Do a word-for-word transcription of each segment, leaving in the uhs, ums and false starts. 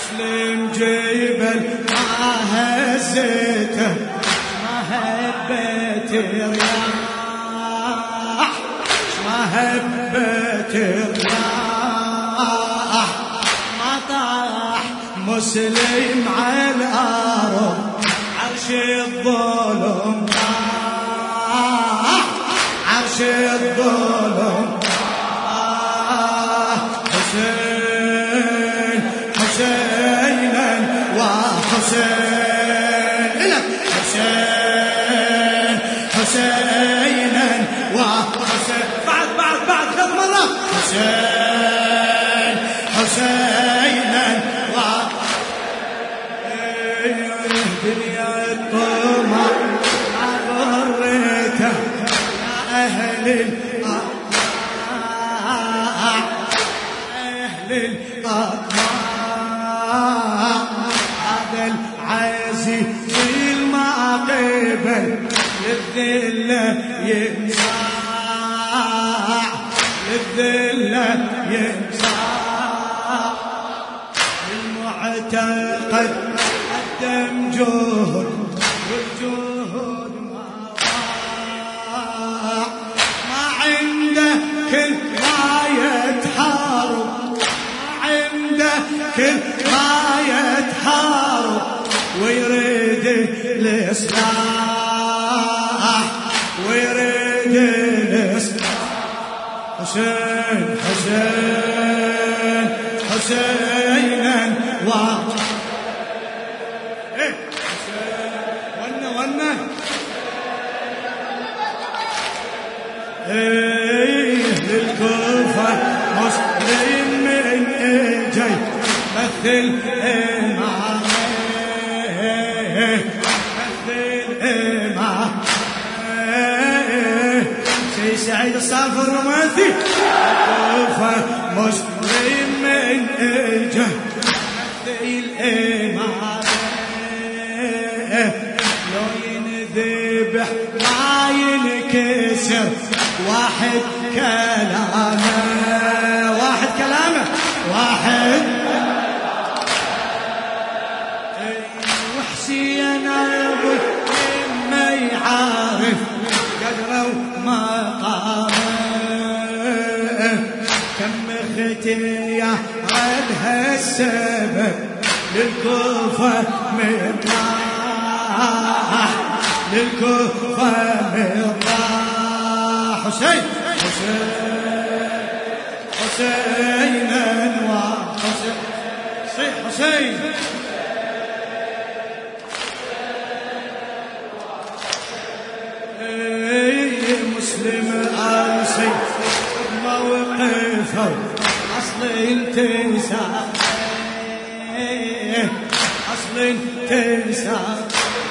مسلم جبل ما هزته ما هبت الرياح ما هبت الرياح ما طاح مسلم على الأرض عرش الظلم طاح عرش الظلم طاح حسين حسينا وحسين لك حسين حسينا وحسين بعد بعد بعد ثلاث مرات حسين حسينا دنيا الطمع عبرته يا أهل الأطماع أهل الأطماع هذا العزيز ما قبل للذلة ينزاع للذلة ينزاع المعتقد قدم جهد والجهد ما ضاع ما عنده كل راية حارب ما عنده كل راية حارب ويريد الإصلاح ويريد الإصلاح حسين حسين حسينا و ايه للكوفة مسلم من اجي مثل امامه مثل امامه سي سعيد الصافي الرماثي الكوفة مسلم من اجي مثل امامه لو ينذبح ما ينكسر واحد كلامه واحد كلامه واحد وحسين ابو ما يعرف قدره ومقامه كم ختية عدها السبب للكوفة مرتاح للكوفة مرتاح حسين حسين حسينا وحسين حسين حسين مسلم أرسي موقفه أصل انتساب أصل انتساب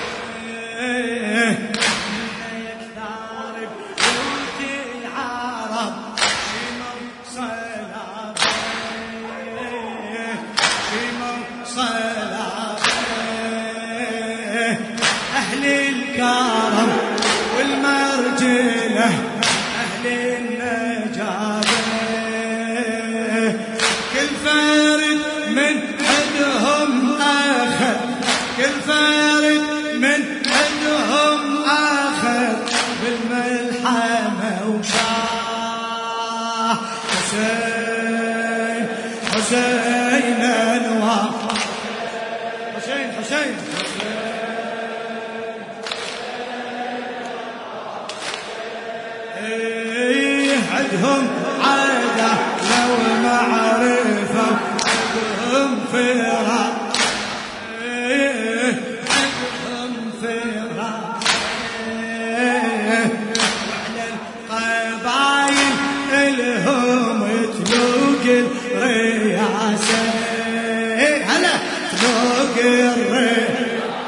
أهل الكرم والمرجلة أهل النجابة كل فرد من عندهم أخذ كل فرد من عندهم أخذ بالملحمة وشاه حسين حسين أنوار حسين حسين عندهم عادة لو معرفة عندهم فراق عندهم فراق وعلى القبايل الهم تلوق الرياسة هلا تلوق الرياسة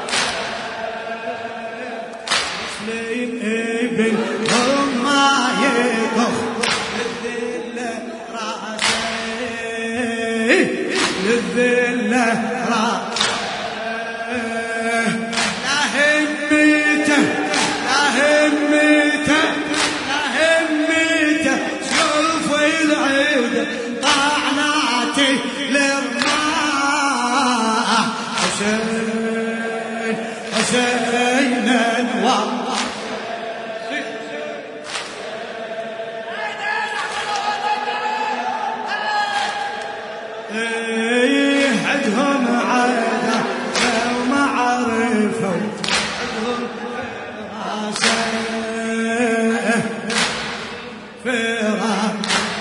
مسلم ابنهم ما يطخ للذلة راسه لا همته لا همته لا همته شوف العيد طعناتي للرماح حسين حسين والله ايه عدهم عادة وما عرفوا عدهم راسه فراق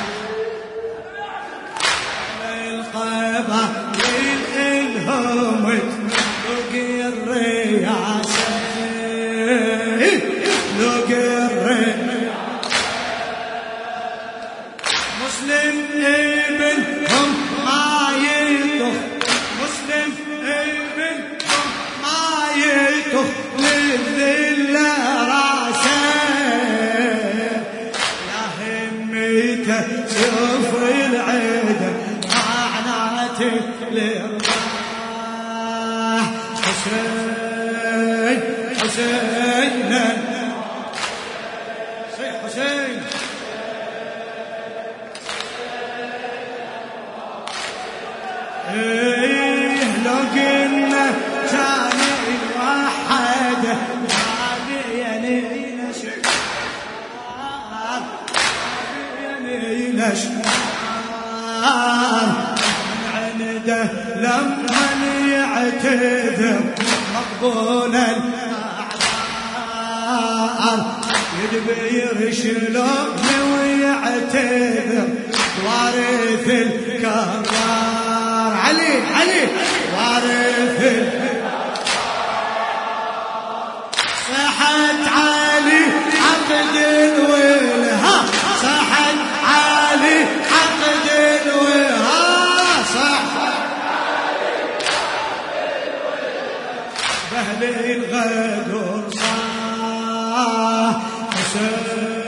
القبة للهم لقي الرياسة لقي الرياسة مسلم ابنهم ما يطخ مسلم ابنهم ما يطخ للذل راسه يا هميته شوف العيدة معناته الارباح حسين حسين حسين ايه لو قلنا كان الواحد يمين شعار يمين شعار من عنده لما يعتذر مقبول الاعذار يدبير شلون ويعتذر وارث الكرار علي علي وارث صحت علي عقد الولها صحت علي عقد الولها صحت علي عقد الولها بهل الغدر صاح حسين